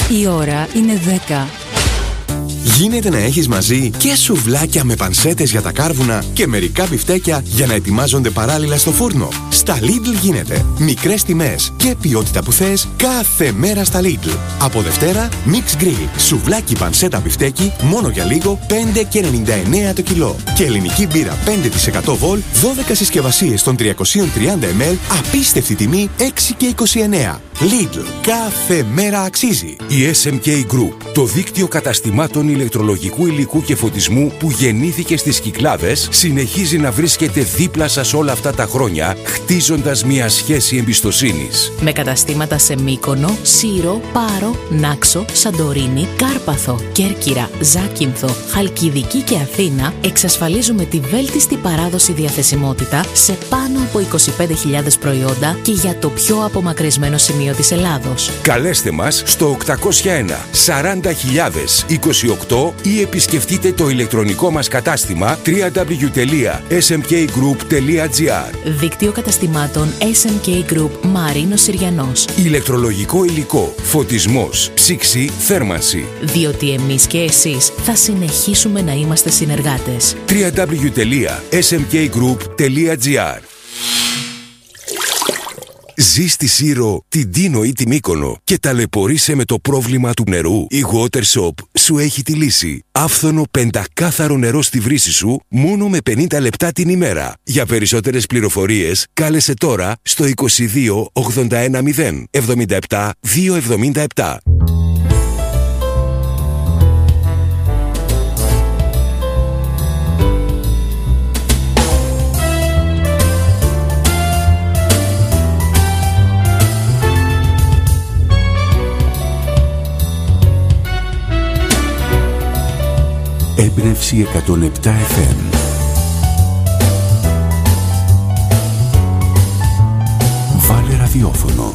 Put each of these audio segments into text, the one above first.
Η ώρα είναι 10. Γίνεται να έχεις μαζί και σουβλάκια με πανσέτες για τα κάρβουνα και μερικά μπιφτέκια για να ετοιμάζονται παράλληλα στο φούρνο. Στα Lidl γίνεται. Μικρές τιμές και ποιότητα που θες κάθε μέρα στα Lidl. Από Δευτέρα, Mix Grill. Σουβλάκι πανσέτα μπιφτέκι μόνο για λίγο 5,99 το κιλό. Και ελληνική μπύρα 5% βολ 12 συσκευασίες των 330 ml. Απίστευτη τιμή 6,29. Lidl. Κάθε μέρα αξίζει. Η SMK Group, το δίκτυο καταστημάτων ηλεκτρολογικού υλικού και φωτισμού που γεννήθηκε στις Κυκλάδες, συνεχίζει να βρίσκεται δίπλα σας όλα αυτά τα χρόνια, χτίζοντας μια σχέση εμπιστοσύνης. Με καταστήματα σε Μύκονο, Σύρο, Πάρο, Νάξο, Σαντορίνη, Κάρπαθο, Κέρκυρα, Ζάκυνθο, Χαλκιδική και Αθήνα, εξασφαλίζουμε τη βέλτιστη παράδοση διαθεσιμότητα σε πάνω από 25.000 προϊόντα και για το πιο απομακρυσμένο σημείο της Ελλάδος. Καλέστε μας στο 801 40.000 28 ή επισκεφτείτε το ηλεκτρονικό μας κατάστημα www.smkgroup.gr. Δίκτυο καταστημάτων SMK Group Μαρίνος Συριανός. Ηλεκτρολογικό υλικό, φωτισμός, ψήξη, θέρμανση. Διότι εμείς και εσείς θα συνεχίσουμε να είμαστε συνεργάτες. www.smkgroup.gr. Ζεις στη Σύρο, την Τίνο ή τη Μύκονο και ταλαιπωρείσαι με το πρόβλημα του νερού? Η Watershop σου έχει τη λύση. Άφθονο πεντακάθαρο νερό στη βρύση σου μόνο με 50 λεπτά την ημέρα. Για περισσότερες πληροφορίες κάλεσε τώρα στο 22 81 0 77 277. Έμπνευση 107 FM. Βάλε ραδιόφωνο.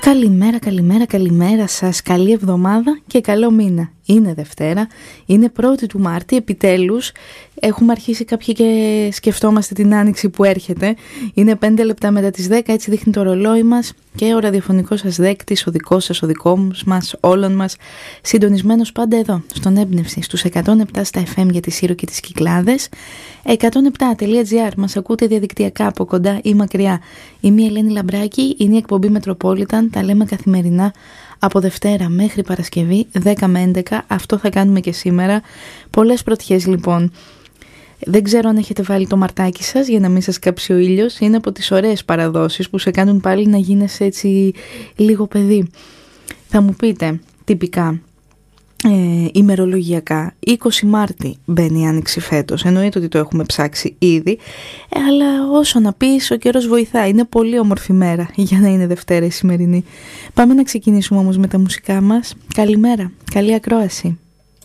Καλημέρα σας, καλή εβδομάδα και καλό μήνα. Είναι Δευτέρα, είναι 1η του Μάρτη, επιτέλους έχουμε αρχίσει κάποιοι και σκεφτόμαστε την άνοιξη που έρχεται. Είναι 5 λεπτά μετά τις 10, έτσι δείχνει το ρολόι μας και ο ραδιοφωνικός σας δέκτης, ο δικός σας, ο δικός μας, όλων μας, συντονισμένος πάντα εδώ, στον Έμπνευση, στους 107 στα FM για τη Σύρο και τις Κυκλάδες, 107.gr, μας ακούτε διαδικτυακά από κοντά ή μακριά. Είμαι η Ελένη Λαμπράκη, είναι η εκπομπή Metropolitan, τα λέμε καθημερινά από Δευτέρα μέχρι Παρασκευή, 10 με 11, αυτό θα κάνουμε και σήμερα. Πολλές πρωτιές λοιπόν. Δεν ξέρω αν έχετε βάλει το μαρτάκι σας για να μην σας κάψει ο ήλιος. Είναι από τις ωραίες παραδόσεις που σε κάνουν πάλι να γίνεσαι έτσι λίγο παιδί. Θα μου πείτε τυπικά, ημερολογιακά, 20 Μάρτη μπαίνει η άνοιξη φέτος. Εννοείται ότι το έχουμε ψάξει ήδη, αλλά όσο να πεις, ο καιρός βοηθάει. Είναι πολύ όμορφη μέρα για να είναι Δευτέρα η σημερινή. Πάμε να ξεκινήσουμε όμως με τα μουσικά μας. Καλημέρα, καλή ακρόαση.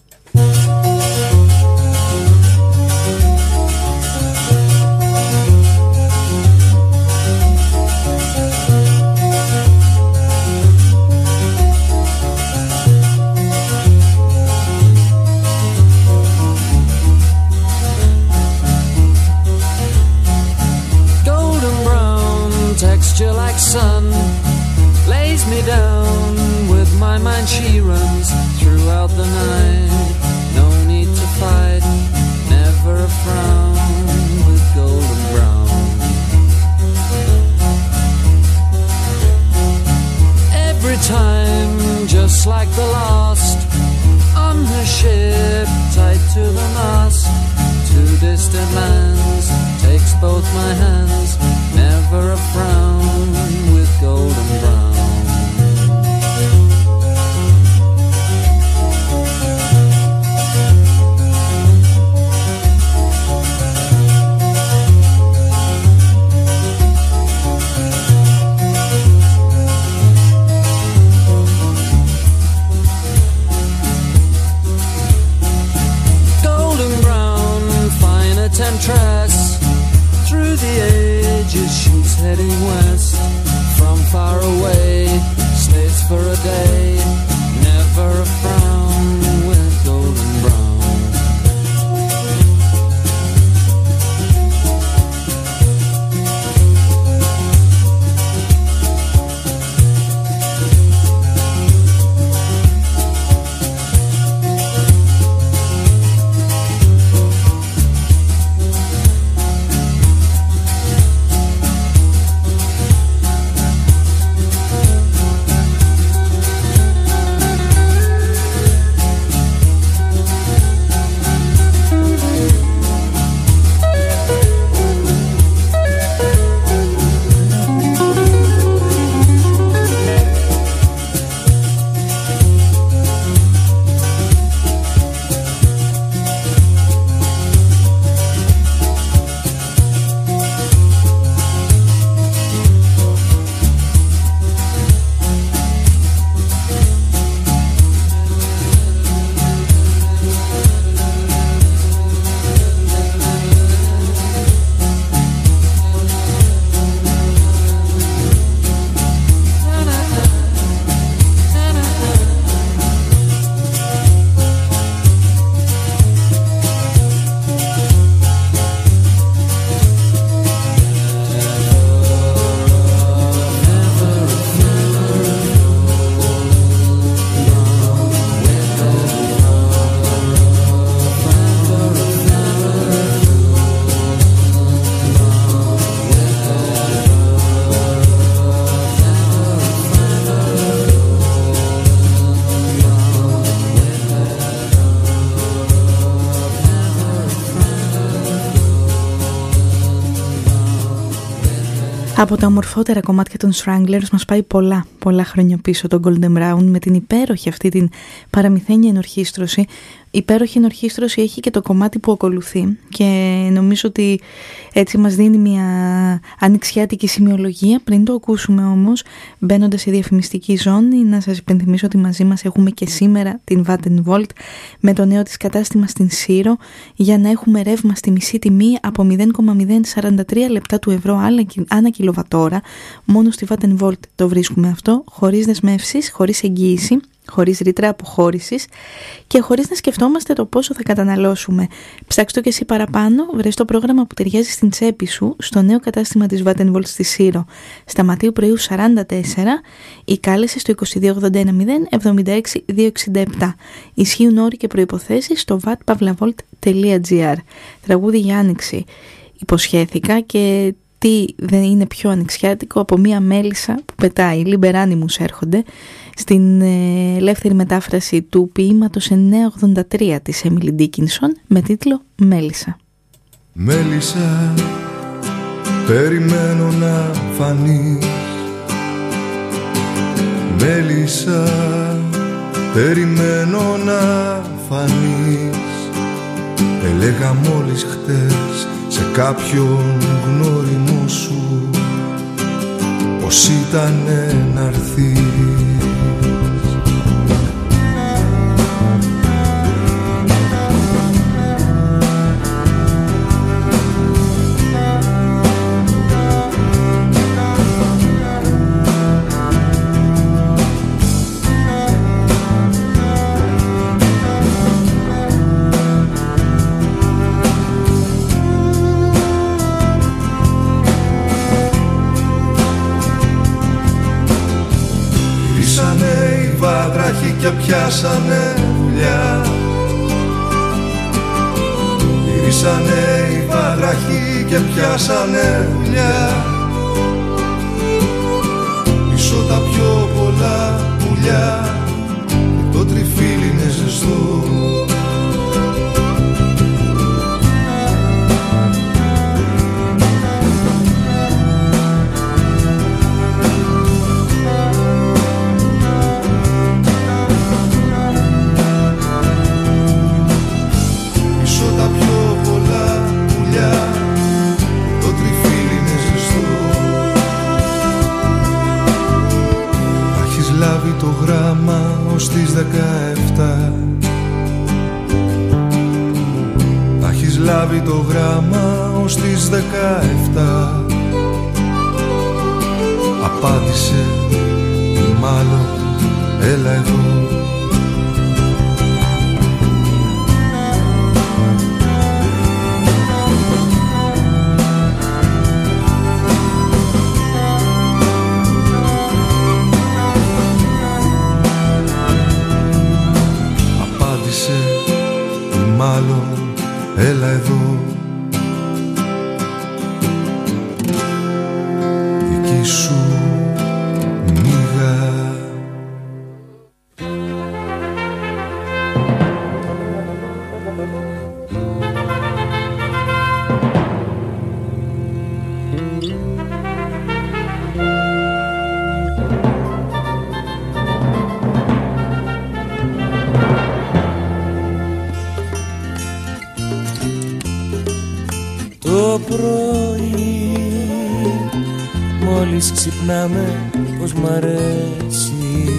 Texture like sun lays me down. With my mind she runs throughout the night. No need to fight, never a frown. With golden brown, every time just like the last. On her ship tied to the mast, to distant lands takes both my hands. Never a frown with golden brown. Golden brown, fine a temptress. Through the ages she's heading west. From far away, stays for a day. Never a frown with golden brown. Από τα ομορφότερα κομμάτια των Stranglers μας πάει πολλά χρόνια πίσω το Golden Brown με την υπέροχη αυτή την παραμυθένια ενορχήστρωση. υπέροχη ενορχήστρωση έχει και το κομμάτι που ακολουθεί και νομίζω ότι έτσι μας δίνει μια ανοιξιάτικη σημειολογία. Πριν το ακούσουμε όμως, μπαίνοντας σε διαφημιστική ζώνη, να σας υπενθυμίσω ότι μαζί μας έχουμε και σήμερα την Vattenvolt με το νέο της κατάστημα στην Σύρο για να έχουμε ρεύμα στη μισή τιμή από 0,043 λεπτά του ευρώ ανά κιλοβατόρα. Μόνο στη Vattenvolt το βρίσκουμε αυτό, χωρίς δεσμεύσεις, χωρίς εγγύηση, χωρίς ρήτρα αποχώρησης και χωρίς να σκεφτόμαστε το πόσο θα καταναλώσουμε. Ψάξτε το και εσύ παραπάνω, βρες το πρόγραμμα που ταιριάζει στην τσέπη σου στο νέο κατάστημα της Vattenvolt στη Σύρο, στα Ματείου Πρωίου 44 ή κάλεσε στο 2281 076 267. Ισχύουν όροι και προϋποθέσεις στο vatpavlavolt.gr. Τραγούδι για άνοιξη υποσχέθηκα και τι δεν είναι πιο ανοιξιάτικο από μία μέλισσα που πετάει. Λιμπεράνιμους έρχονται στην ελεύθερη μετάφραση του ποίηματος 983 της Έμιλι Ντίκινσον με τίτλο «Μέλισσα». Μέλισσα, περιμένω να φανείς. Μέλισσα, περιμένω να φανείς. Έλεγα μόλις χτες σε κάποιον γνώριμο σου πως ήτανε να'ρθείς. Και πιάσανε δουλειά. Γυρίσανε οι βαράχοι και πιάσανε δουλειά. Πίσω τα πιο πολλά πουλιά και το τριφύλι είναι ζεστό. Το γράμμα ως τις 17. Θα έχεις λάβει το γράμμα ως τις 17. Απάντησε μάλλον έλα εδώ. Μάλλον έλα εδώ. Δική σου μίγα. Το πρωί μόλις ξυπνάμε πως μ' αρέσεις,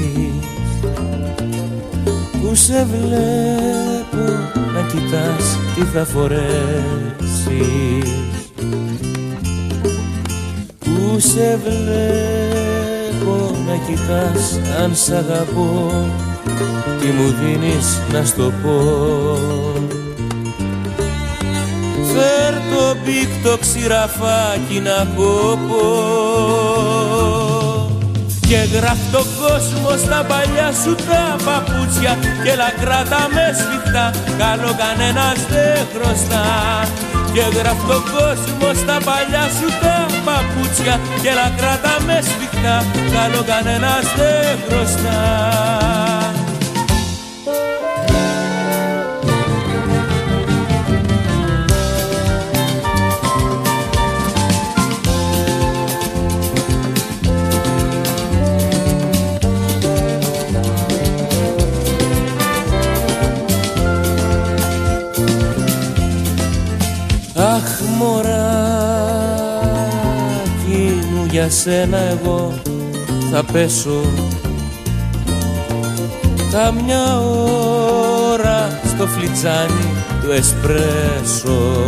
που σε βλέπω να κοιτάς τι θα φορέσεις, που σε βλέπω να κοιτάς αν σ' αγαπώ, τι μου δίνεις να στο πω. Φέρ το πίκτο ξηραφάκι να κόπω και γράφ το κόσμο στα παλιά σου τα παπούτσια και λακράτα με σφιχτά, καλό κανένας δεν χρωστά. Και γράφ το κόσμο στα παλιά σου τα παπούτσια και λακράτα με σφιχτά, καλό κανένας δεν χρωστά. για σένα εγώ θα πέσω καμιά ώρα στο φλιτζάνι του εσπρέσο.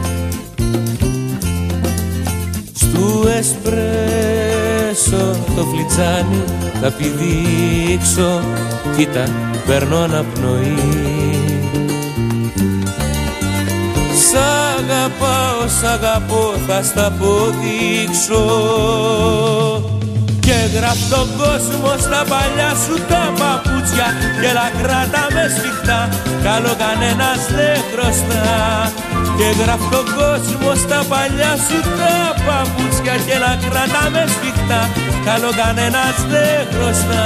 Στου εσπρέσο το φλιτζάνι θα πηδήξω, κοίτα παίρνω αναπνοή. Σ' αγαπάω, σ' αγαπώ, θα στα αποδείξω. Και γράφει τον κόσμο στα παλιά σου τα παπούτσια και λακράτα με σφιχτά, καλό κανένας δεν χρωστά. Και γράφει τον κόσμο στα παλιά σου τα παπούτσια και λακράτα με σφιχτά, καλό κανένας δεν χρωστά.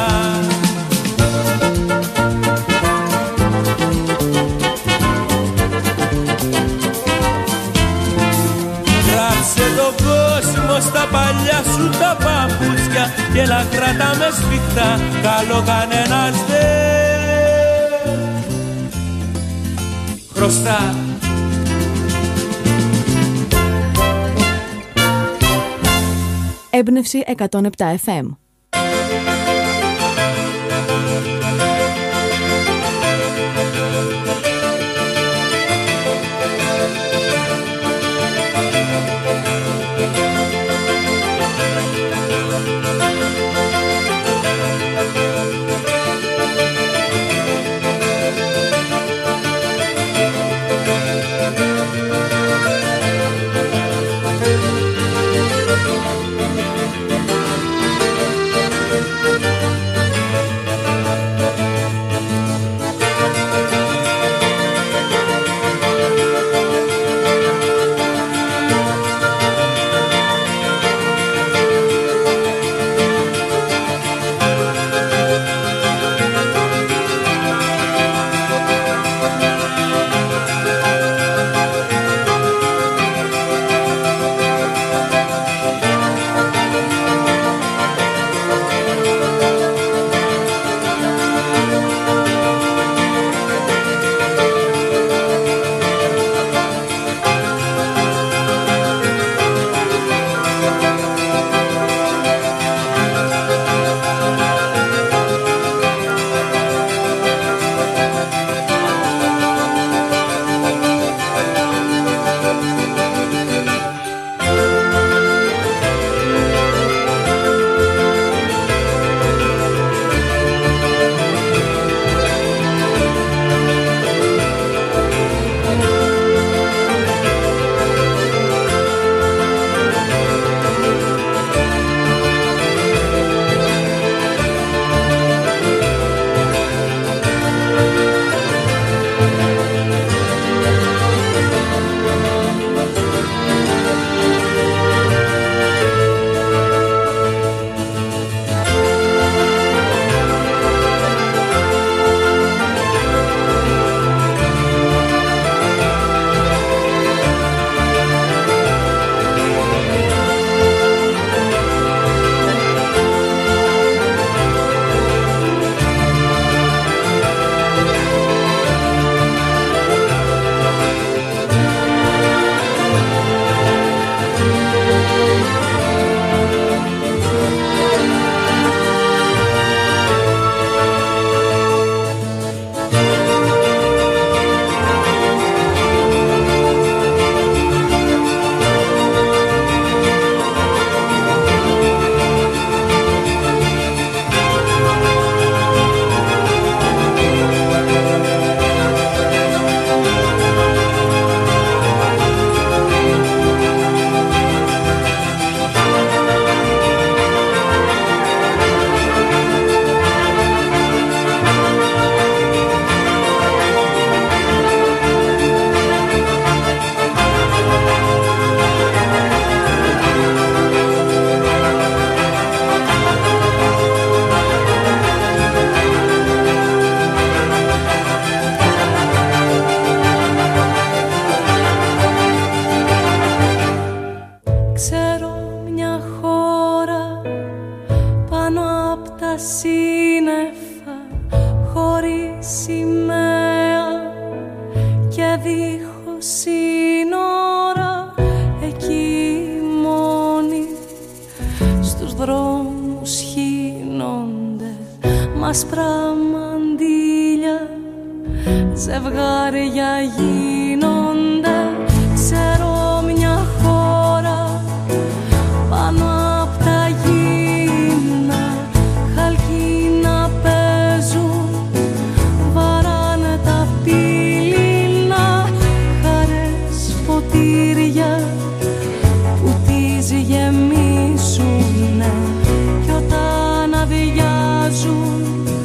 Γράψε τον κόσμο στα παλιά σου τα παπούτσια και λακράτα με σφιχτά, καλό κανένας δεν χρωστά. Έμπνευση 107 FM. μαspρά μαντήλια, ζευγάρια γίνονται. Ξέρω μια χώρα πάνω απ' τα γύμνα, χαλκίνα παίζουν, βαράνε τα πύληνα, χαρές ποτήρια που τις γεμίσουνε κι όταν αδειάζουν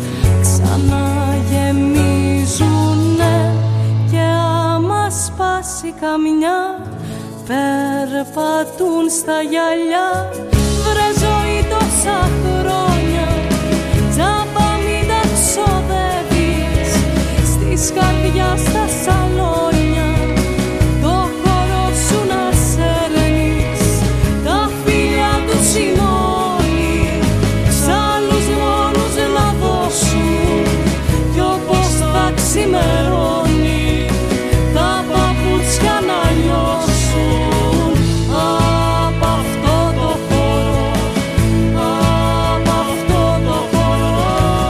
ξαναγεμίζουνε. Και άμα σπάσει καμιά περπατούν στα γυαλιά. Βρε ζωή τόσα χρόνια τζάμπα μην τα ξοδεύεις, στις καρδιάς στα σαλόνια το χώρο σου να σέρνεις, τα φίλια του σημώνει σ' άλλους μόνους να δώσουν κι όπως θα ξημερώνει τα παπούτσια να λιώσουν απ' αυτό το χώρο, απ' αυτό το χώρο.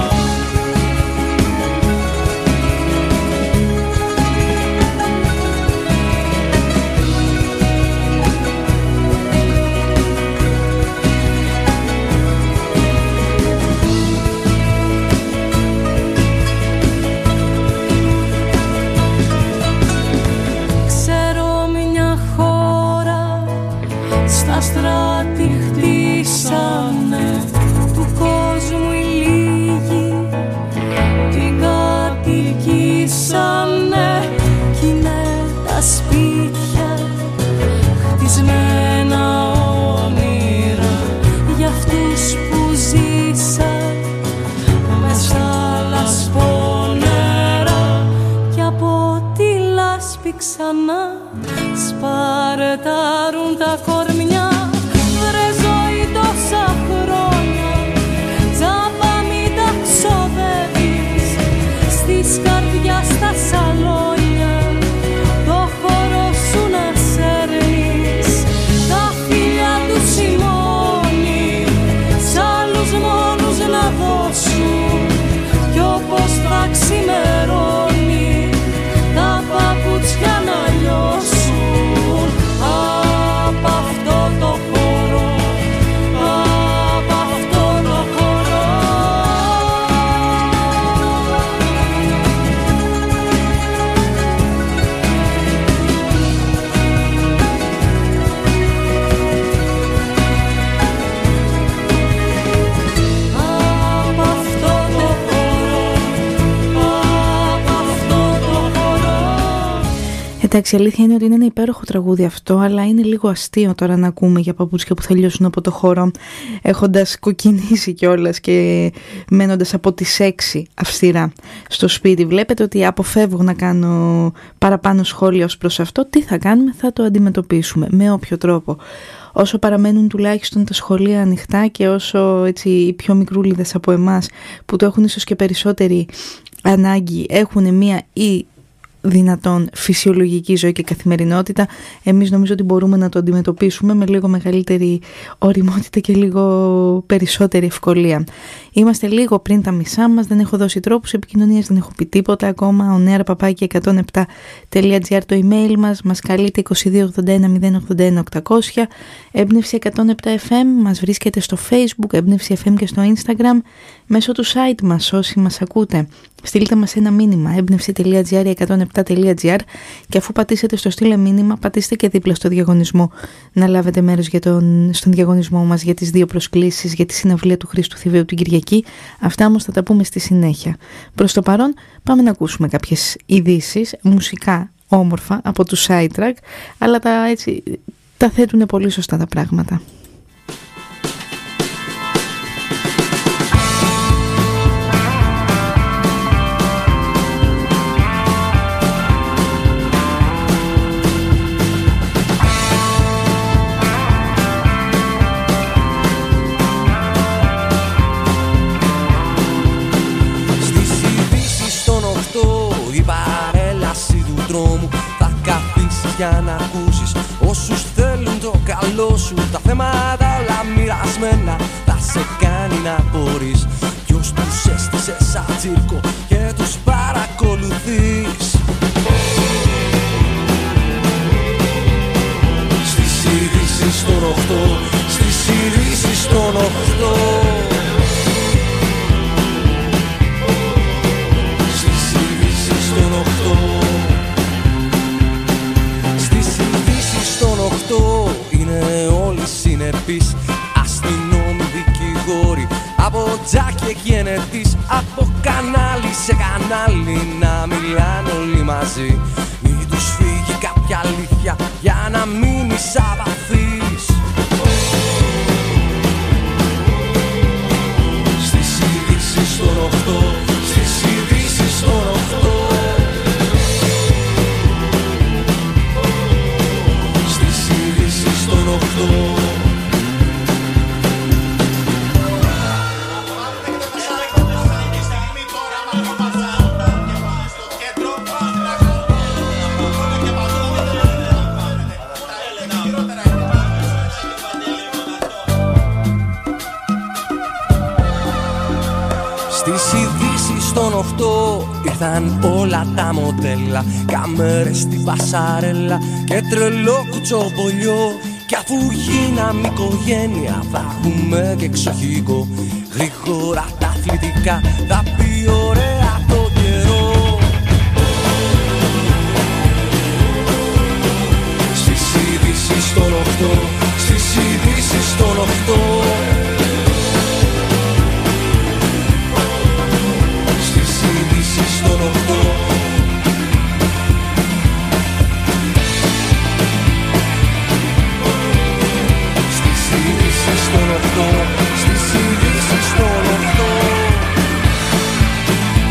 Ξέρω μια χώρα στα στράτη χτίσανε, του κόσμου οι λίγοι την κατοικήσανε κι είναι τα σπίτια χτισμένα όνειρα για αυτούς που ζήσαν μες στα λασπόνερα κι από τη λάσπη ξανά σπαρτάρουν τα κορμιά. Βρε ζωή τόσα χρόνια τζάμπα μην τα ξοδεύεις, στις καρδιάς στα σαλόνια το χώρο σου να σέρνεις, τα φίλια του σημώνει σ' άλλους μόνους να δώσουν κι όπως θα ξημερώνει τα παπούτσια να λιώσουν απ' αυτό το χώρο, απ' αυτό το χώρο. Απ' αυτό το χώρο, απ' αυτό το χώρο. Εντάξει, η αλήθεια είναι ότι είναι ένα υπέροχο τραγούδι αυτό, αλλά είναι λίγο αστείο τώρα να ακούμε για παπούτσια που θα λιώσουν από το χώρο, έχοντας κοκκινήσει κιόλας και μένοντας από τις 6 αυστηρά στο σπίτι. Βλέπετε ότι αποφεύγω να κάνω παραπάνω σχόλια ως προς αυτό. Τι θα κάνουμε? Θα το αντιμετωπίσουμε με όποιο τρόπο. Όσο παραμένουν τουλάχιστον τα σχολεία ανοιχτά και όσο έτσι, οι πιο μικρούλιδες από εμάς που το έχουν ίσως και περισσότερη ανάγκη έχουν μία ή δυνατόν φυσιολογική ζωή και καθημερινότητα, εμείς νομίζω ότι μπορούμε να το αντιμετωπίσουμε με λίγο μεγαλύτερη ωριμότητα και λίγο περισσότερη ευκολία. Είμαστε λίγο πριν τα μισά μας, δεν έχω δώσει τρόπους επικοινωνίας, δεν έχω πει τίποτα ακόμα. oneair@107.gr το email μας καλείτε 2281 081 800. Έμπνευση 107 FM μας βρίσκεται στο Facebook, Έμπνευση FM και στο Instagram, μέσω του site μας όσοι μας ακούτε. Στείλτε μας ένα μήνυμα έμπνευση.gr107.gr και αφού πατήσετε στο στείλε μήνυμα, πατήστε και δίπλα στο διαγωνισμό να λάβετε μέρος στον διαγωνισμό μας για τις 2 προσκλήσεις για τη συναυλία του Χρήστου Θηβαίου την Κυριακή. Αυτά όμως θα τα πούμε στη συνέχεια. Προς το παρόν πάμε να ακούσουμε κάποιες ειδήσεις, μουσικά όμορφα από του Sidetrack, αλλά τα θέτουν πολύ σωστά τα πράγματα. Για να ακούσεις όσους θέλουν το καλό σου. Τα θέματα όλα μοιρασμένα θα σε κάνει να μπορείς. Ποιος τους έστησε τσίρκο και τους παρακολουθείς. Στις ειδήσεις των 8, στις ειδήσεις των 8. Στις ειδήσεις των 8. Στις ειδήσεις των 8 είναι όλοι συνεπείς. Αστυνόμοι, δικηγόροι, από τζάκι και ενετής, από κανάλι σε κανάλι να μιλάνε όλοι μαζί. Μην τους φύγει κάποια αλήθεια για να μείνεις αβαθής. Στις ειδήσεις των 8, στις ειδήσεις των 8. Στις ειδήσεις των 8. Στις ειδήσεις των 8 ήρθαν όλα τα μοντέλα, κάμερες στην πασαρέλα και τρελό κουτσομπολιό. Κι αφού γίναμε οικογένεια θα έχουμε και εξοχικό. Γρήγορα τα αθλητικά θα πει ωραία το καιρό. Στις ειδήσεις των 8, στις ειδήσεις των 8. Στον 8. Στις ειδήσεις των 8, στις ειδήσεις των 8.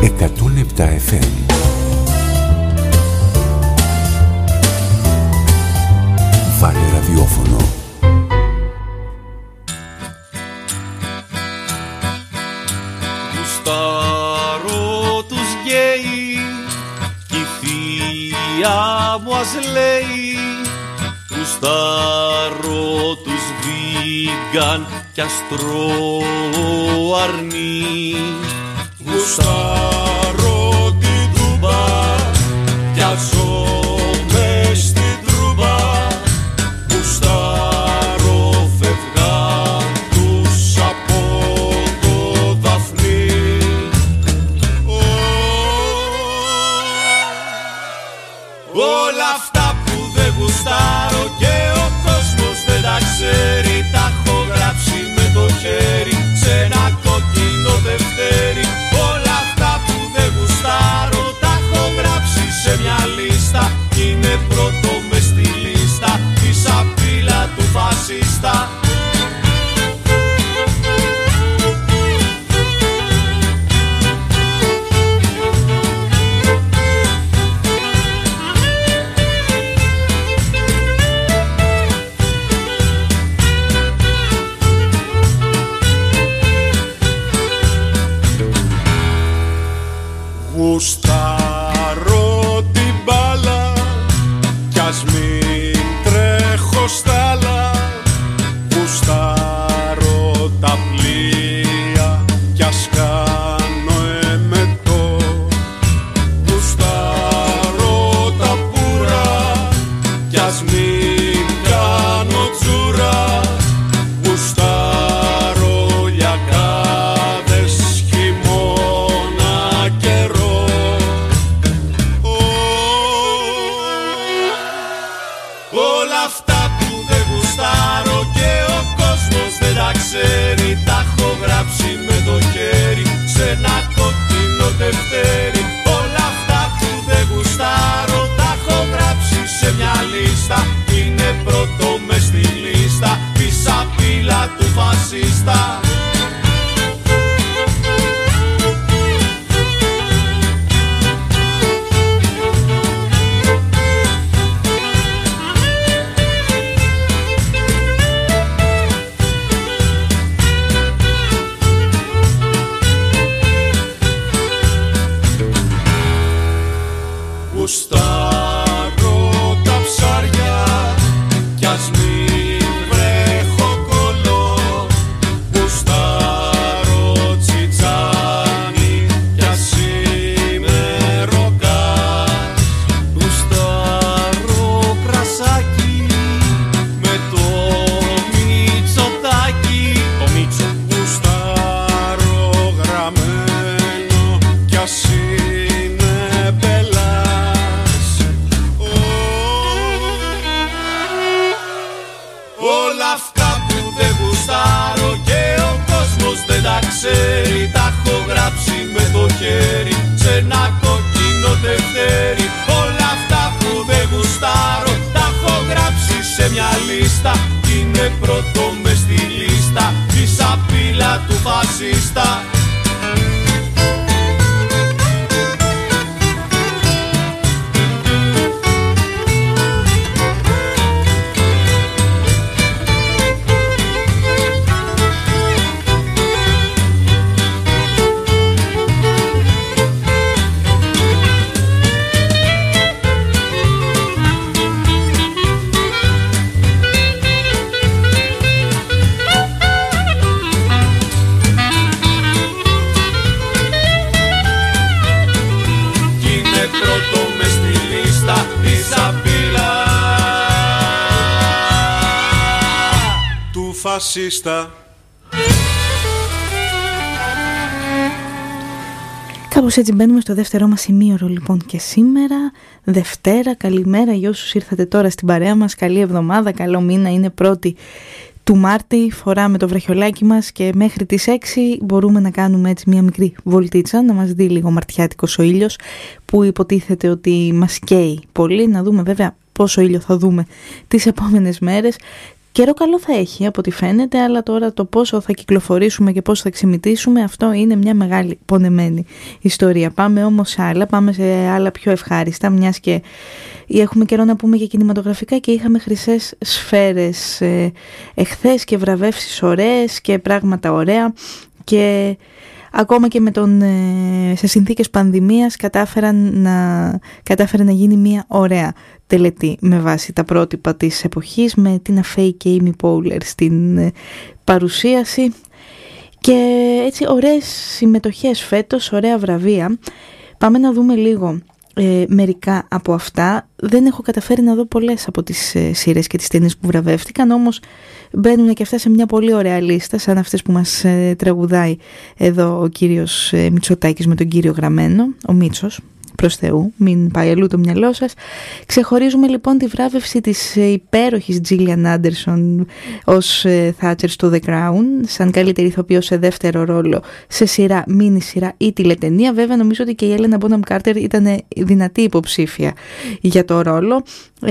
107 FM. Βάλε ραδιόφωνο. Γουστάρω τους γκέι κι η θεία μου ας λέει. Γουστάρω τους βίγκαν κι ας τρώω αρνί. Γουστάρω την τούμπα κι ας ζω μες στην τρούμπα. Γουστάρω φευγάτους από το δαφνί. Όλα αυτά που δεν γουστάρω και ο κόσμος δεν τα ξέρει, τα έχω γράψει με το χέρι σε ένα κόκκινο δευτέρι. Όλα αυτά που δεν γουστάρω τα έχω γράψει σε μια λίστα. Είναι πρώτο μες στη λίστα η σαπίλα του φασίστα. Γουστάρω την μπάλα κι ας μην τρέχω στάλα. Γουστάρω τα πλοία κι ας κάνω εμετό. Γουστάρω τα πουρά κι ας μην κάνω τσουρά. Γουστάρω λιακάδες χειμώνα καιρό. Όλα αυτά που δεν γουστάρω και ο κόσμος δεν τα ξέρει, τα έχω γράψει με το χέρι σε ένα κόκκινο δευτέρι. Όλα αυτά που δεν γουστάρω τα έχω γράψει σε μια λίστα. Είναι πρώτο μες στη λίστα η σαπίλα του φασίστα. Γουστάρω τα ψάρια κι ας μην βρέχω κολό. Γουστάρω τσιτσάνι κι ας είμαι ροκάς. Γουστάρω κρασάκι με το Μητσοτάκι. Το Μήτσο. Γουστάρω γραμμένο κι ας είναι πελάς. Όλα αυτά που δεν γουστάρω και ο κόσμος δεν τα ξέρει, τα έχω γράψει με το χέρι σε ένα κόκκινο δευτέρι. Όλα αυτά που δεν γουστάρω τα έχω γράψει σε μια λίστα. Είναι πρώτο μες στη λίστα η σαπίλα του φασίστα. Φασίστα. Κάπως έτσι μπαίνουμε στο δεύτερό μας ημίωρο λοιπόν και σήμερα, Δευτέρα. Καλημέρα για όσους ήρθατε τώρα στην παρέα μας. Καλή εβδομάδα, καλό μήνα. Είναι 1η του Μάρτη, φοράμε το βραχιολάκι μας και μέχρι τις 6 μπορούμε να κάνουμε έτσι μια μικρή βολτίτσα, να μας δει λίγο μαρτιάτικος ο ήλιος που υποτίθεται ότι μας καίει πολύ. Να δούμε βέβαια πόσο ήλιο θα δούμε τις επόμενες μέρες. Καιρό καλό θα έχει από ό,τι φαίνεται, αλλά τώρα το πόσο θα κυκλοφορήσουμε και πόσο θα ξεμητήσουμε, αυτό είναι μια μεγάλη πονεμένη ιστορία. Πάμε όμως σε άλλα, πάμε σε άλλα πιο ευχάριστα, μιας και έχουμε καιρό να πούμε για κινηματογραφικά και είχαμε χρυσές σφαίρες εχθές και βραβεύσεις ωραίες και πράγματα ωραία, και ακόμα και σε συνθήκες πανδημίας κατάφερε να γίνει μια ωραία τελετή με βάση τα πρότυπα της εποχής, με την Φέη και η Amy Poehler στην παρουσίαση, και έτσι ωραίες συμμετοχές φέτος, ωραία βραβεία. Πάμε να δούμε λίγο μερικά από αυτά. Δεν έχω καταφέρει να δω πολλές από τις σειρές και τις ταινίες που βραβεύτηκαν, όμως μπαίνουν και αυτά σε μια πολύ ωραία λίστα, σαν αυτές που μας τραγουδάει εδώ ο κύριος Μητσοτάκης με τον κύριο Γραμμένο, ο Μίτσος, προς Θεού, μην πάει αλλού το μυαλό σας. Ξεχωρίζουμε λοιπόν τη βράβευση της υπέροχης Gillian Anderson ως Thatcher στο The Crown, σαν καλύτερη ηθοποιός σε δεύτερο ρόλο σε σειρά, μίνι σειρά ή τηλεταινία. Βέβαια νομίζω ότι και η Έλενα Bonham Carter ήταν δυνατή υποψήφια για το ρόλο.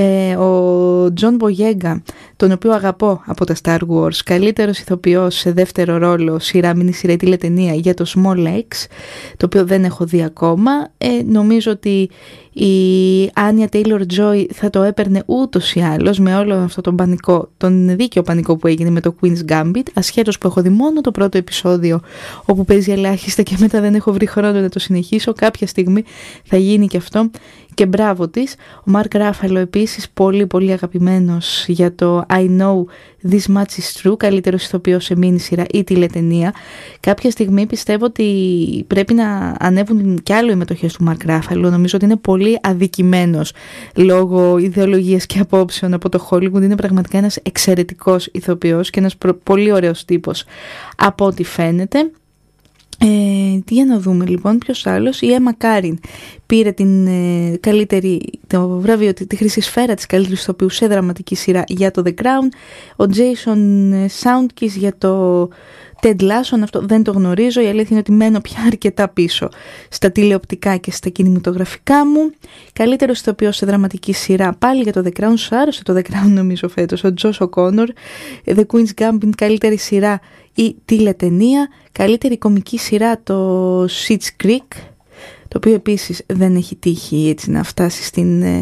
Ο John Boyega, τον οποίο αγαπώ από τα Star Wars, καλύτερος ηθοποιός σε δεύτερο ρόλο, σειρά, μίνι σειρά ή τηλεταινία, για το Small X, το οποίο δεν έχω δει ακόμα. Νομίζω ότι η Άνια Taylor-Joy θα το έπαιρνε ούτως ή άλλως, με όλο αυτό τον πανικό, τον δίκαιο πανικό που έγινε με το Queen's Gambit, ασχέτως που έχω δει μόνο το πρώτο επεισόδιο όπου παίζει ελάχιστα και μετά δεν έχω βρει χρόνο να το συνεχίσω. Κάποια στιγμή θα γίνει και αυτό, και μπράβο της. Ο Μαρκ Ράφαλο επίσης, πολύ πολύ αγαπημένος για το I Know This Much Is True, καλύτερος ηθοποιός σε μίνι σειρά ή τηλεταινία. Κάποια στιγμή πιστεύω ότι πρέπει να ανέβουν κι άλλο οι μετοχές του Μαρκ Ράφαλο. Νομίζω ότι είναι πολύ αδικημένος λόγω ιδεολογίας και απόψεων από το Hollywood. Είναι πραγματικά ένας εξαιρετικός ηθοποιός και ένας πολύ ωραίος τύπος από ό,τι φαίνεται. Για να δούμε λοιπόν ποιος άλλος. Η Emma Corrin πήρε το βραβείο, τη χρυσή σφαίρα της καλύτερης ηθοποιού σε δραματική σειρά για το The Crown. Ο Jason Sudeikis για το Ted Lasso, αυτό δεν το γνωρίζω. Η αλήθεια είναι ότι μένω πια αρκετά πίσω στα τηλεοπτικά και στα κινηματογραφικά μου. Καλύτερος ηθοποιός σε δραματική σειρά πάλι για το The Crown. Σου άρεσε το The Crown νομίζω φέτος, ο Josh O'Connor. The Queen's Gambit, καλύτερη σειρά ή τηλεταινία. Καλύτερη κομική σειρά το Schitt's Creek, το οποίο επίσης δεν έχει τύχει έτσι να φτάσει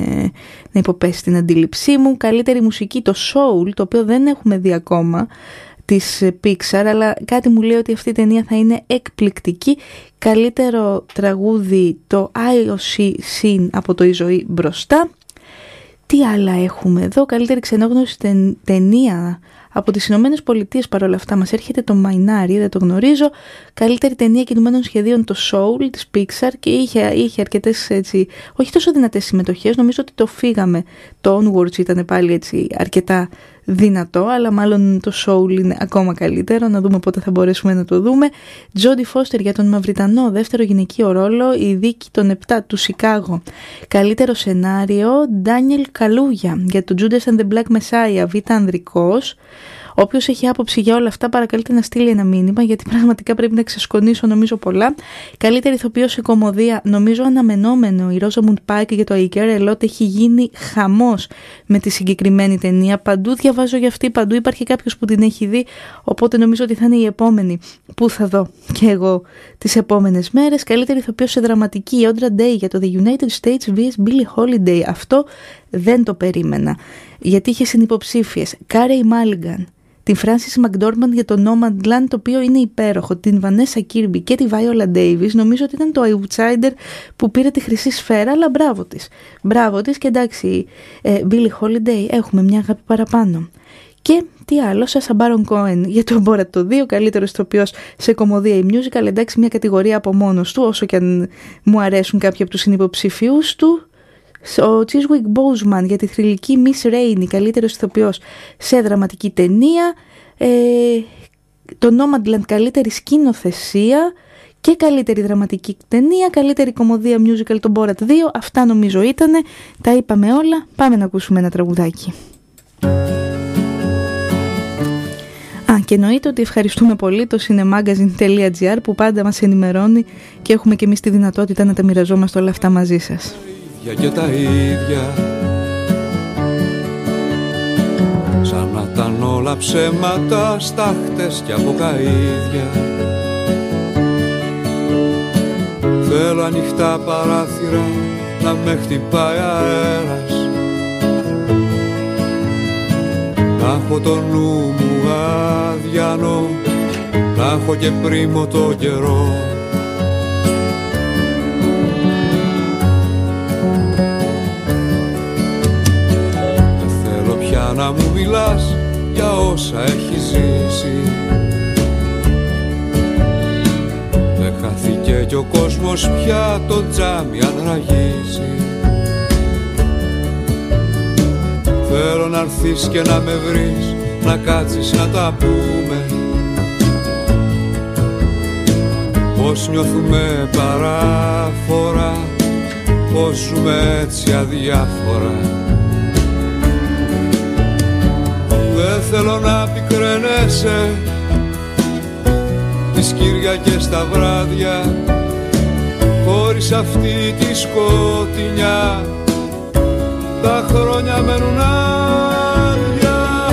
να υποπέσει στην αντίληψή μου. Καλύτερη μουσική το Soul, το οποίο δεν έχουμε δει ακόμα, της Pixar, αλλά κάτι μου λέει ότι αυτή η ταινία θα είναι εκπληκτική. Καλύτερο τραγούδι το IOC Scene από το «Η ζωή μπροστά». Τι άλλα έχουμε εδώ? Καλύτερη ξενόγνωση ταινία από τις Ηνωμένες Πολιτείες, παρόλα αυτά μας έρχεται το Μαϊνάρι, δεν το γνωρίζω. Καλύτερη ταινία κινουμένων σχεδίων το Soul της Pixar, και είχε αρκετές έτσι, όχι τόσο δυνατές συμμετοχές. Νομίζω ότι το φύγαμε, το Onwards ήταν πάλι έτσι αρκετά δυνατό, αλλά μάλλον το Soul είναι ακόμα καλύτερο. Να δούμε πότε θα μπορέσουμε να το δούμε. Jodie Foster για τον Μαυριτανό δεύτερο γυναικείο ρόλο, η δίκη των 7 του Σικάγο. Καλύτερο σενάριο Daniel Kaluuya για το Judas and the Black Messiah, β' ανδρικός. Όποιος έχει άποψη για όλα αυτά, παρακαλείτε να στείλει ένα μήνυμα, γιατί πραγματικά πρέπει να ξεσκονίσω νομίζω πολλά. Καλύτερη ηθοποιός σε κομμωδία, νομίζω αναμενόμενο, η Rosamund Pike για το I Care A Lot. Έχει γίνει χαμός με τη συγκεκριμένη ταινία. Παντού διαβάζω για αυτή, παντού υπάρχει κάποιος που την έχει δει, οπότε νομίζω ότι θα είναι η επόμενη που θα δω και εγώ τις επόμενες μέρες. Καλύτερη ηθοποιός σε δραματική, η Audra Day για το The United States vs Billie Holiday. Αυτό δεν το περίμενα, γιατί είχε συνυποψήφιες Carey Mulligan, την Frances McDormand για το Nomadland, το οποίο είναι υπέροχο, την Vanessa Kirby και τη Viola Davis. Νομίζω ότι ήταν το outsider που πήρε τη χρυσή σφαίρα, αλλά μπράβο της και εντάξει, Billie Holiday, έχουμε μια αγάπη παραπάνω. Και τι άλλο, Sacha Baron Cohen για το Borat το 2, καλύτερος ηθοποιός σε κομμωδία ή musical, εντάξει μια κατηγορία από μόνος του, όσο και αν μου αρέσουν κάποιοι από τους συνυποψηφίους του. Ο Chiswick Boseman για τη θρυλική Miss Rainey, καλύτερος ηθοποιός σε δραματική ταινία. Το Nomadland, καλύτερη σκηνοθεσία και καλύτερη δραματική ταινία. Καλύτερη κομμωδία musical το Borat 2. Αυτά νομίζω ήτανε, τα είπαμε όλα. Πάμε να ακούσουμε ένα τραγουδάκι. Και εννοείται ότι ευχαριστούμε πολύ το cinemagazine.gr που πάντα μας ενημερώνει και έχουμε και εμείς τη δυνατότητα να τα μοιραζόμαστε όλα αυτά μαζί σας. Και τα ίδια σαν να ήταν πολλά ψέματα, στάχτες και αποκαΐδια. Θέλω ανοιχτά παράθυρα να με χτυπάει αέρας, να έχω το νου μου αδιανό, να έχω και πρίμο το καιρό. Δεν θέλω πια να μου μιλάς για όσα έχει ζήσει. Δεν χάθηκε κι ο κόσμος πια, το τζάμι αν ραγίζει. Θέλω να έρθεις και να με βρεις, να κάτσεις να τα πούμε, πώς νιώθουμε παράφορα, πώς ζούμε έτσι αδιάφορα. Δεν θέλω να πικραίνεσαι τις Κυριακές τα βράδια, χωρίς αυτή τη σκοτεινιά τα χρόνια μένουν άδεια.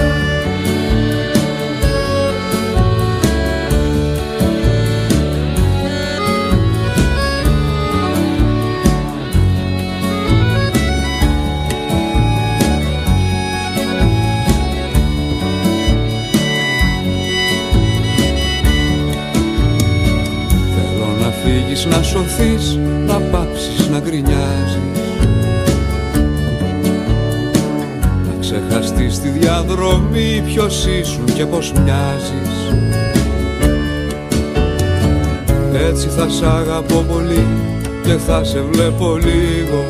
Θέλω να φύγεις, να σωθείς, να πάψεις να γκρινιάζεις, ξεχαστείς τη διαδρομή ποιος ήσουν και πως μοιάζεις. Έτσι θα σ' αγαπώ πολύ και θα σε βλέπω λίγο,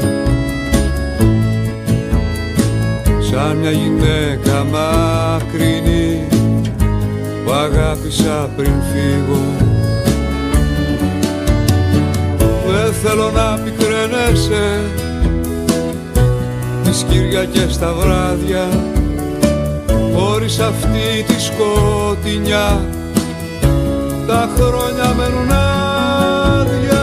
σαν μια γυναίκα μακρινή που αγάπησα πριν φύγω. Δεν θέλω να πικραίνεσαι τις Κυριακές τα βράδια, χωρίς αυτή τη σκοτεινιά τα χρόνια μένουν άδεια.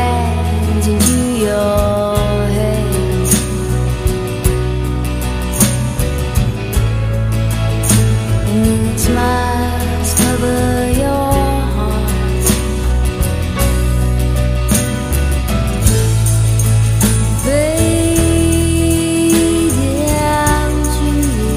hands into your head. And smiles cover your heart. Fade down to you.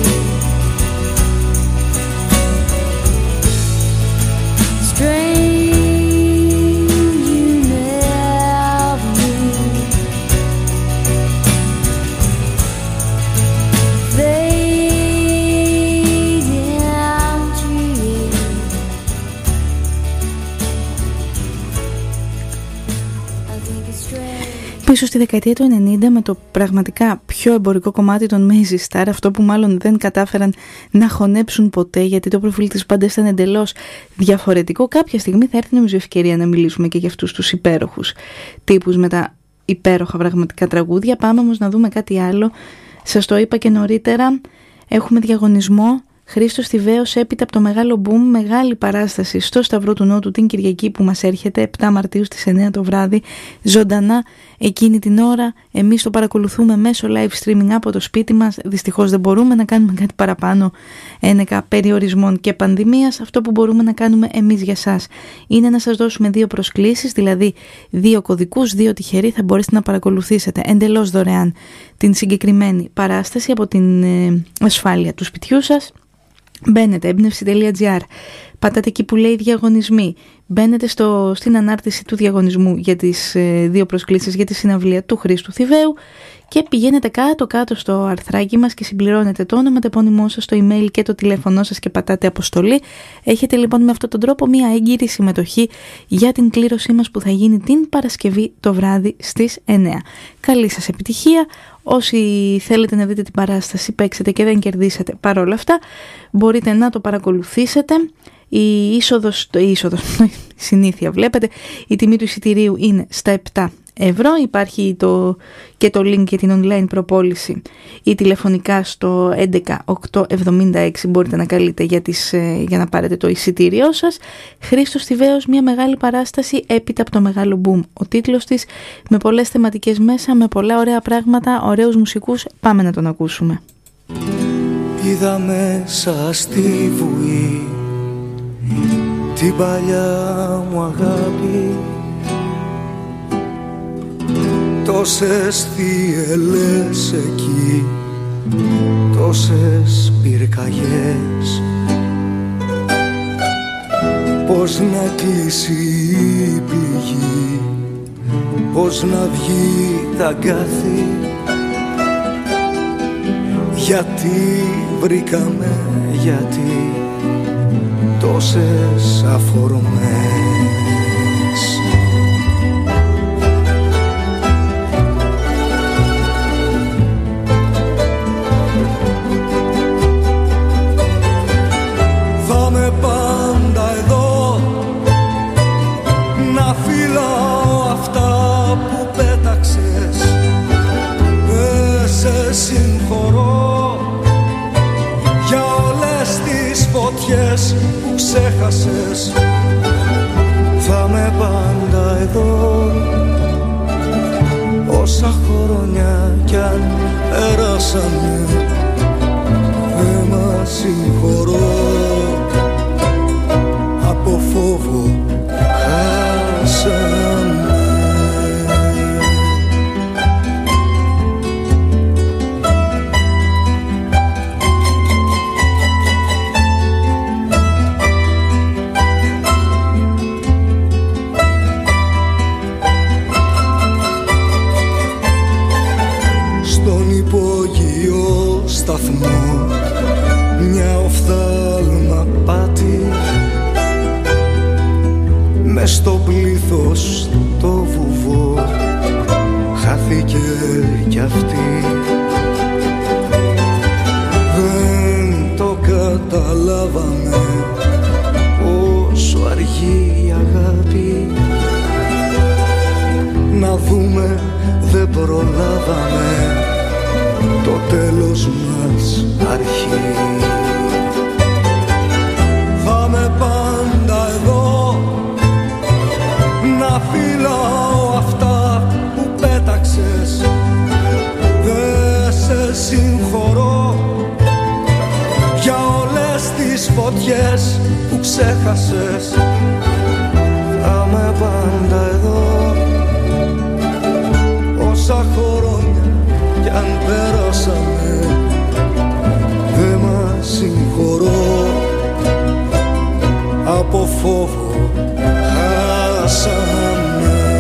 Πίσω στη δεκαετία του 90 με το πραγματικά πιο εμπορικό κομμάτι των Maisy Star, αυτό που μάλλον δεν κατάφεραν να χωνέψουν ποτέ γιατί το προφίλ της μπάντας ήταν εντελώς διαφορετικό. Κάποια στιγμή θα έρθει νομίζω ευκαιρία να μιλήσουμε και για αυτούς τους υπέροχους τύπους με τα υπέροχα πραγματικά τραγούδια. Πάμε όμως να δούμε κάτι άλλο. Σας το είπα και νωρίτερα, έχουμε διαγωνισμό. Χρήστος Θηβαίος, έπειτα από το μεγάλο μπουμ, μεγάλη παράσταση στο Σταυρό του Νότου την Κυριακή που μας έρχεται 7 Μαρτίου στις 9 το βράδυ, ζωντανά εκείνη την ώρα. Εμείς το παρακολουθούμε μέσω live streaming από το σπίτι μας. Δυστυχώς δεν μπορούμε να κάνουμε κάτι παραπάνω ένεκα περιορισμών και πανδημίας. Αυτό που μπορούμε να κάνουμε εμείς για σας είναι να σας δώσουμε 2 προσκλήσεις, δηλαδή 2 κωδικούς, 2 τυχεροί, θα μπορέσετε να παρακολουθήσετε εντελώς δωρεάν την συγκεκριμένη παράσταση από την ασφάλεια του σπιτιού σας. Μπαίνετε έμπνευση.gr, πατάτε εκεί που λέει διαγωνισμοί, μπαίνετε στην ανάρτηση του διαγωνισμού για τις 2 προσκλήσεις για τη συναυλία του Χρήστου Θηβαίου και πηγαίνετε κάτω στο αρθράκι μας και συμπληρώνετε το όνομα, το επώνυμό σας, το email και το τηλέφωνό σας και πατάτε αποστολή. Έχετε λοιπόν με αυτόν τον τρόπο μια έγκυρη συμμετοχή για την κλήρωσή μας που θα γίνει την Παρασκευή το βράδυ στις 9. Καλή σας επιτυχία. Όσοι θέλετε να δείτε την παράσταση, παίξετε και δεν κερδίσατε παρόλα αυτά, μπορείτε να το παρακολουθήσετε. Η είσοδος, συνήθεια βλέπετε, η τιμή του εισιτηρίου είναι στα 7 ευρώ. Υπάρχει και το link για την online προπόληση ή τηλεφωνικά στο 11-876 μπορείτε να καλείτε για να πάρετε το εισιτήριό σας. Χρήστος Θηβαίος, μια μεγάλη παράσταση έπειτα από το μεγάλο boom. Ο τίτλος της, με πολλές θεματικές μέσα, με πολλά ωραία πράγματα, ωραίους μουσικούς. Πάμε να τον ακούσουμε. Είδα μέσα στη βουή την παλιά μου αγάπη, τόσες θύελες εκεί, τόσες πυρκαγιές. Πώς να κλείσει η πληγή, πώς να βγει τα αγκάθι, γιατί βρήκαμε, γιατί τόσες αφορμές. Θα με πάντα εδώ να φυλάω αυτά που πέταξες. Δεν σε συγχωρώ για όλες τις φωτιές που ξέχασες. Θα με πάντα εδώ όσα χρόνια κι αν περάσανε. Δεν μας συγχωρώ, από φόβο χάσαμε. Σταθμό, μια οφθάλμα πάτη, μες στο πλήθος το βουβό χάθηκε κι αυτή. Δεν το καταλάβαμε πόσο αργεί η αγάπη. Να δούμε δεν προλάβαμε το τέλος μας αρχή. Θα με πάντα εδώ να φυλάω αυτά ξέχασες, θα με πάντα εδώ. Όσα χρόνια κι αν πέρασαμε, δε μας συγχωρώ. Από φόβο χάσαμε.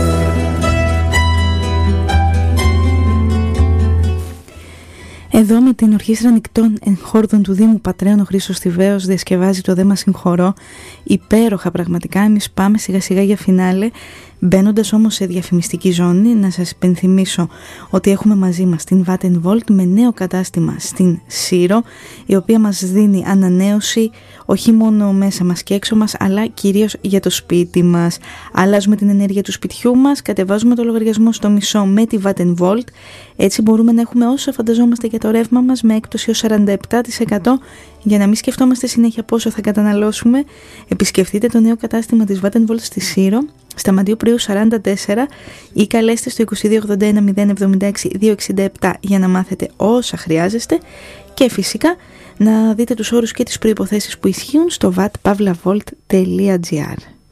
Εδώ με την Ορχήστρα Νικτών Εγχόρδων του Δήμου Πατρέων ο Χρήστος Θηβαίος διασκευάζει το «Δε μας συγχωρώ». Υπέροχα πραγματικά. Εμείς πάμε σιγά σιγά για φινάλε. Μπαίνοντας όμως σε διαφημιστική ζώνη, να σας υπενθυμίσω ότι έχουμε μαζί μας την Vattenvolt με νέο κατάστημα στην Σύρο, η οποία μας δίνει ανανέωση όχι μόνο μέσα μας και έξω μας, αλλά κυρίως για το σπίτι μας. Αλλάζουμε την ενέργεια του σπιτιού μας, κατεβάζουμε το λογαριασμό στο μισό με τη Vattenvolt. Έτσι μπορούμε να έχουμε όσα φανταζόμαστε για το ρεύμα μας με έκπτωση ως 47%, για να μην σκεφτόμαστε συνέχεια πόσο θα καταναλώσουμε. Επισκεφτείτε το νέο κατάστημα της Vattenvolt στη Σύρο, στα Μαντίου Πριού 44, ή καλέστε στο 2281 076 267 για να μάθετε όσα χρειάζεστε, και φυσικά να δείτε τους όρους και τις προϋποθέσεις που ισχύουν στο vatpavlavolt.gr.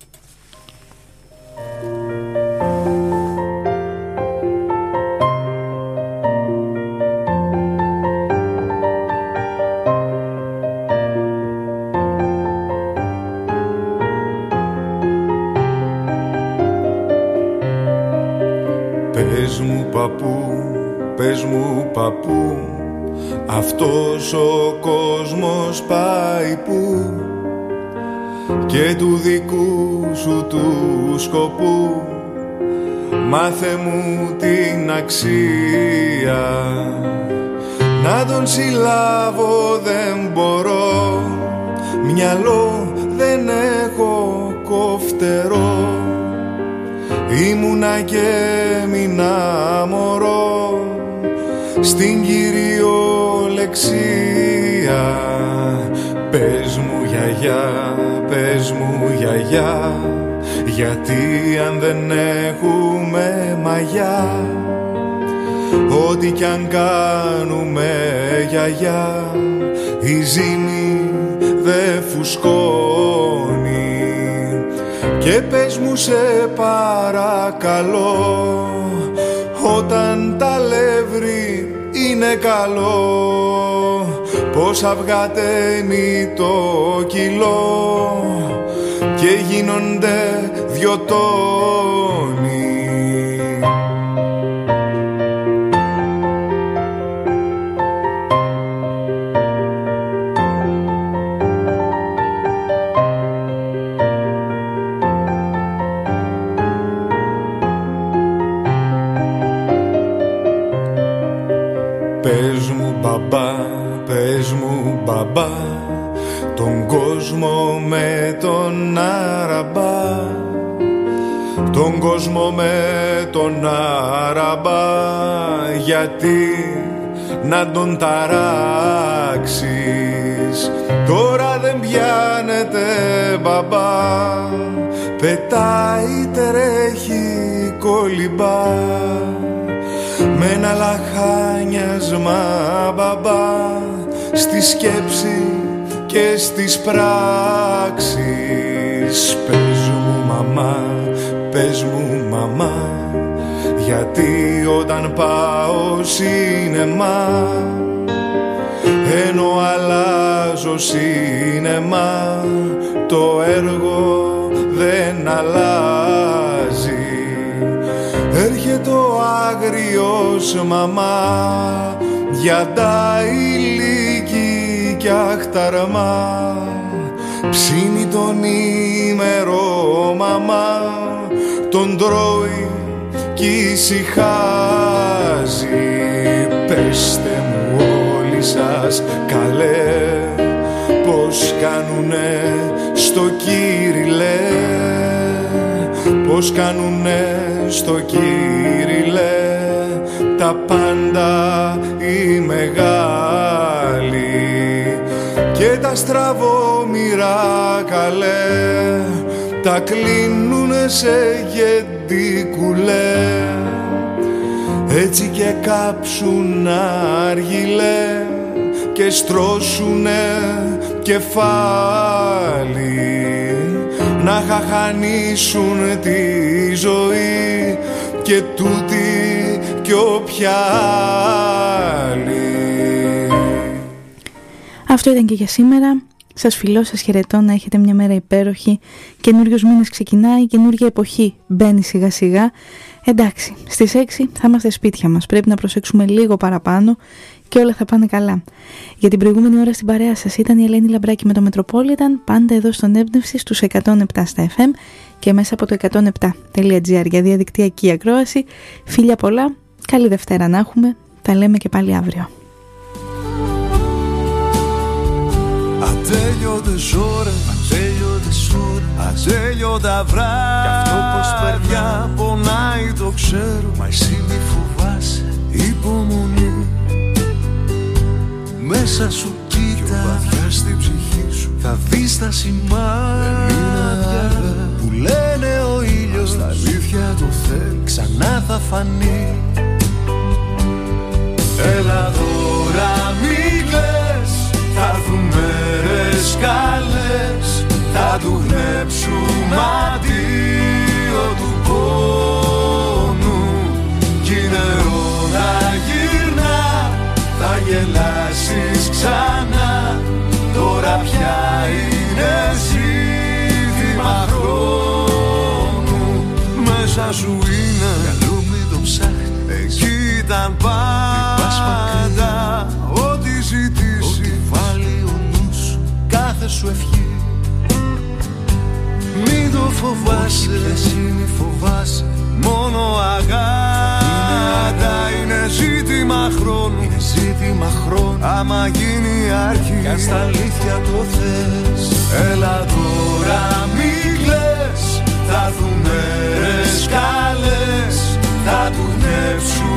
Πες μου παππού, πες μου παππού, αυτός ο κόσμος πάει που, και του δικού σου του σκοπού μάθε μου την αξία. Να τον συλλάβω δεν μπορώ, μυαλό δεν έχω κοφτερό. Ήμουνα και έμεινα μωρό στην κυριολεξία. Πες μου γιαγιά, πες μου γιαγιά, γιατί αν δεν έχουμε μαγιά, ό,τι κι αν κάνουμε γιαγιά, η ζύμη δε φουσκώνει. Και πες μου σε παρακαλώ, όταν τα λεύρη είναι καλό, πως αυγατένει το κιλό και γίνονται 2 τόνοι. Πες μου μπαμπά, πες μου μπαμπά, τον κόσμο με τον αραμπά, τον κόσμο με τον αραμπά, γιατί να τον ταράξεις. Τώρα δεν πιάνεται μπαμπά, πετάει, τρέχει, κολυμπά, με ένα λαχάνιασμα μπαμπά, στη σκέψη και στις πράξεις. Πες μου μαμά, πες μου μαμά, γιατί όταν πάω σίνεμα, ενώ αλλάζω σίνεμα, το έργο δεν αλλάζει. Έρχεται ο άγριος μαμά, για τα ηλίκη κι αχταρμά, ψήνει τον ημερό μαμά, τον τρώει κι ησυχάζει. Πεστε μου όλοι σας καλέ, πως κάνουνε στο Κύριλε, πως κάνουνε στο Κύριλε τα πάντα οι μεγάλοι, και τα στραβόμοιρα καλέ τα κλείνουνε σε γεντικουλέ, έτσι και κάψουν αργυλέ και στρώσουνε κεφάλι. να χαχανίσουν τη ζωή και τούτη κι όποια άλλη. Αυτό ήταν και για σήμερα. Σας φιλώ, σας χαιρετώ, να έχετε μια μέρα υπέροχη. Καινούριος μήνας ξεκινάει, καινούργια εποχή μπαίνει σιγά σιγά. Εντάξει, στις 6 θα είμαστε σπίτια μας, πρέπει να προσέξουμε λίγο παραπάνω και όλα θα πάνε καλά. Για την προηγούμενη ώρα στην παρέα σας ήταν η Ελένη Λαμπράκη με το Metropolitan, πάντα εδώ στον Έμπνευση στους 107 στα FM και μέσα από το 107.gr για διαδικτυακή ακρόαση. Φίλια πολλά, καλή Δευτέρα να έχουμε, τα λέμε και πάλι αύριο. Ατέλειωτες ώρες, ατέλειωτες ώρες, ατέλειωτα βράδια. Κι αυτό πως παιδιά πονάει το ξέρω, μα εσύ μη φοβάσαι, υπομονή. Μέσα σου κοίτα, βαθιά στην ψυχή σου, θα δεις τα σημάδια που λένε ο ήλιος, στα αλήθεια το θέλει, ξανά θα φανεί. Έλα τώρα μη κλαις, θα έρθουν μέρες καλές, θα του γνέψουμε αντίο του πόνου. Κι είναι ώρα γυρνά, θα γελάσεις ξανά, τώρα πια είναι ζήτημα χρόνου. Μέσα σου είναι καλό, μην το ψάχνεις, εκεί ήταν πάντα. Ό,τι ζητήσεις, ό,τι βάλει ο νους, κάθε σου ευχή. Μην το φοβάσαι, μην φοβάσαι, μόνο αγάπη είναι ζήτημα χρόνου, είναι ζήτημα χρόνου. Άμα γίνει αρχή, κι αν στα αλήθεια το θες, έλα τώρα μην κλαις, θα έρθουν μέρες καλές, θα του γνέψουν